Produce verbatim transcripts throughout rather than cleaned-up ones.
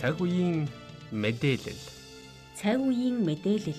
Цаг үеийн мэдээлэл. Цаг үеийн мэдээлэл.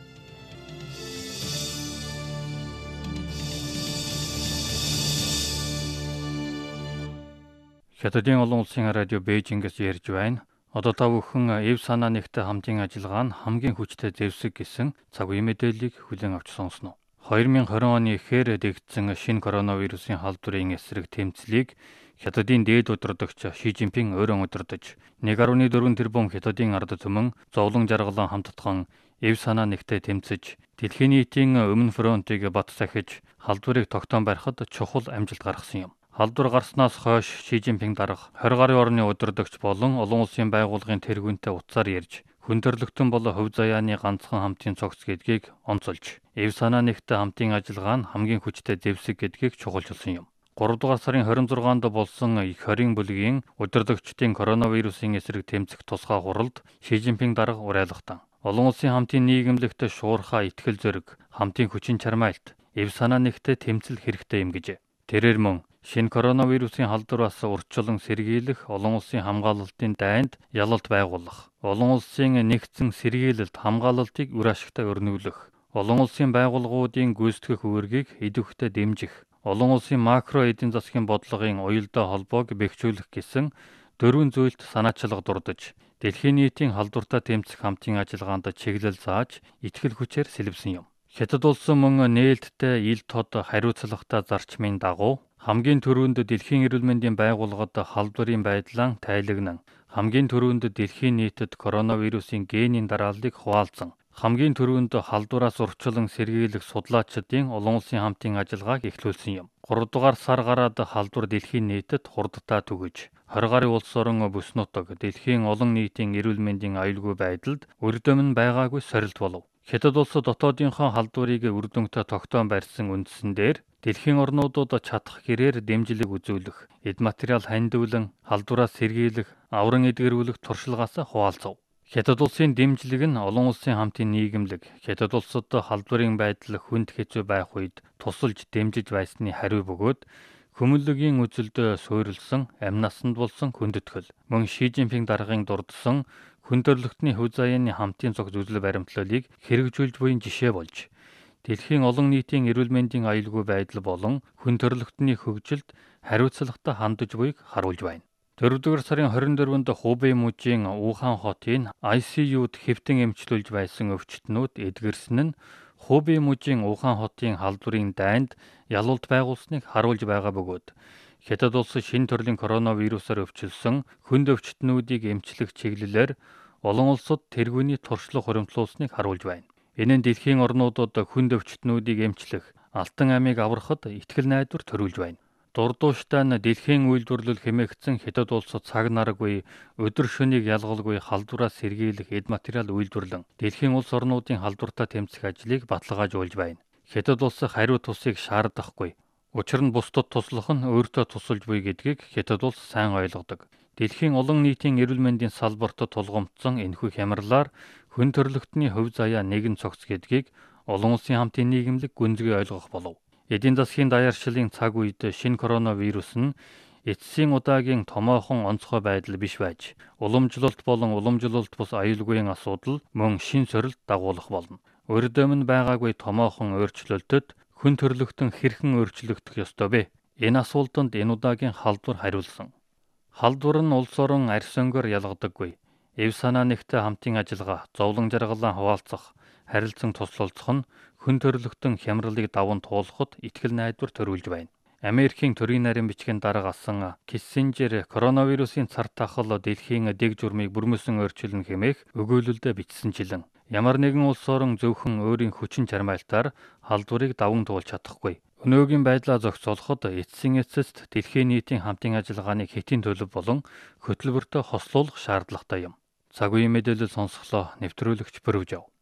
Хятадын олон улсын радио Бээжингээс ярьж байна. Одоо та бүхэн эв санаа нэгтэй хамтын ажиллагаа нь хамгийн хүчтэй зэвсэг гэсэн цаг үеийн мэдээллийг хүлээн авч сонсноо. две тысячи двадцать оны эхээр дэгдсэн шинэ коронавирусын халдварын эсрэг тэмцлийг Хятадын дээд удирдагч Ши Жинпин өөрөө удирдаж, нэг нөлөө дөрвөн тэрбум Хятадын ард түмэн зовлон жаргалан хамтдхан эв санаа нэгтэй тэмцэж, дэлхийн нийтийн өмнө фронтыг бат сахиж, халдварыг тогтоон барихад чухал амжилт гаргасан юм. Халдвар гарснаас хойш Ши Жинпин дарга двадцать гаруй орны удирдагч болон олон улсын байгууллагын тэргүүнтэй утсаар ярьж, хүндрэлтэн бол хувь заяаны ганцхан хамтын цогц гэдгийг онцолж, эв санаа нэгтэй хамтын ажиллагаа нь хамгийн хүчтэй зэвсэг гэдгийг чухалчилсан юм. гурав дугаар сарын двадцать шестнд болсон их хорийн бүлгийн удирдагчдын коронавирусын эсрэг тэмцэх тусгай хуралд Ши Жинпин дарга уриалгатан. Олон улсын хамтын нийгэмлэгт шуурхаа итгэл зориг, хамтын хүчин чармайлт, эв санаа нэгтэй тэмцэл хэрэгтэй юм гэж. Тэрээр мөн шинэ коронавирусын халдвараас урьдчилан сэргийлэх олон улсын хамгаалалтын дайнд ялалт байгуулах, олон улсын нэгдсэн сэргийлэлт хамгаалалтыг үр ашигтай өрнүүлэх, олон улсын байгууллагуудын гүйцэтгэх үүргийг идэвхтэй дэмжих, олон улсын макро эдийн засгийн бодлогын уялдаа холбоог бэхжүүлэх гэсэн дөрвөн зүйлд санаачлага дурдж, дэлхийн нийтийн халдвартай тэмцэх хамтын ажиллагаанд чиглэл зааж, итгэл хүчээр сэлбсэн юм. Хятад улс мөн нээлттэй ил тод хариуцлагатай зарчмын дагуу хамгийн түрүүнд дэлхийн эрүүл мэндийн байгууллагад халдварын байдлаа тайлагнан, хамгийн түрүүнд дэлхийн нийтэд коронавирусын генийн дарааллыг хуваалцсан, хамгийн түрүүнд халдвараас урьдчилан сэргийлэх судлаачдын олон улсын хамтын ажиллагааг эхлүүлсэн юм. гурав дугаар сар гараад халдвар дэлхийн нийтэд хурдтай түгэж, двадцать гаруй улс орон бүс нутаг дэлхийн олон нийтийн эрүүл мэндийн аюулгүй байдалд үрдэм нь байгаагүй сорилт болов. Хятад улс дотоодынхоо халдварыг үр дүнтэй тогтоон барьсан үндсэн дээр дэлхийн орнуудад чадах гэрээр дэмжлэг үзүүлэх, эд материал хандивлан, халдвараас сэргийлэх, авран эдгэрүүлэх туршлагаас хуваалцав. Хятад улсын дэмжлэг нь олон улсын хамтын нийгэмлэг, Хятад улсад халдварын байдал хүнд хэцүү байх үед тусалж дэмжиж байсны хариу бөгөөд хүмүүнлэгийн үзэлд суурилсан, амь насанд болсон хүндэтгэл, мөн Ши Жинпин даргын дурдсан хүндрэлтний хөв заяаны хамтын цогц үзэл баримтлалыг хэрэгжүүлж буй жишээ болж, дэлхийн олон нийтийн эрүүл мэндийн аюулгүй байдал болон хүндрэлтний хөгжилд хариуцлагатай хандаж буйг харуулж байна. дөрөвдүгээр сарын двадцать дөрөвнд Хубэй мужийн Ухан хотын ай си юуд хэвтэн эмчлүүлж байсан өвчтнүүд эдгэрсэн нь Хубэй мужийн Ухан хотын халдварын дайнд ялалт байгуулсныг харуулж байгаа бөгөөд, Хятад улс шинэ төрлийн коронавирусаар өвчлсөн хүнд өвчтнүүдийг эмчлэх чиглэлээр олон улсад тэргүүний туршлага хуримтлуулсныг харуулж байна. Энэ нь дэлхийн орнуудад хүнд өвчтнүүдийг эмчлэх, алтан амийг аврахад итгэл найдвар төрүүлж байна. Дурдууштай нь дэлхийн үйлдвэрлэл хэмээгдсэн Хятад улс цаг наргүй, өдөр шөнийг ялгалгүй халдвараас сэргийлэх эд материал үйлдвэрлэн, дэлхийн улс орнуудын халдвартай тэмцэх ажлыг баталгаажуулж байна. Хятад улс хариу тусыг шаардахгүй. Учир нь бусдад туслах нь өөртөө тусалж буй гэдгийг Хятад улс сайн ойлгодог. Дэлхийн олон нийтийн эрүүл мэндийн салбарт тулгамдсан энэхүү хямралаар хүн төрөлхтний хувь заяа нэгэн цогц гэдгийг олон улсын хамтын нийгэмлэг гүнзгий ойлгох болов. Эдийн засгийн даяаршлын цаг үед шинэ коронавирус нь эцсийн удаагийн томоохон онцгой байдал биш байж, уламжлалт болон уламжлалт бус аюулгүйн асуудал мөн шин сорилт дагуулах болно. Өрдөм нь байгаагүй томоохон өөрчлөлтөд хүн төрлөختөн хэрхэн өөрчлөгдөх ёстой вэ? Энэ асуултанд энэ удаагийн халдвар хариулсан. Халдвар нь улс орон арьс өнгөөр ялгадаггүй. Эв санаа нэгтэй хамтын ажиллагаа, зовлон жаргалаа хуваалцах, харилцан туслалцах нь хүн төрлөختөн хямралыг даван туулахад итгэл найдвар төрүүлж байна. Америкийн төрийн нарийн бичгийн дарга асан Киссинжер коронавирусын цар тахал дэлхийн дэг журмыг бүрмөсөн өөрчилнө хэмээх өгүүлэлдээ бичсэнчлэн ямар нэгэн улс орон зөвхөн өөрийн хүчин чармайлтаар халдварыг даван туулж чадахгүй. Өнөөгийн байдлаа зохицуулахад эцсийн эцэст дэлхийн нийтийн хамтын ажиллагааны хэтийн төлөв болон хөтөлбөртөө хослуулах шаардлагатай юм. Цаг үеийн мэдээлэл сонсголоо нэвтрүүлэгч Пүрвжав.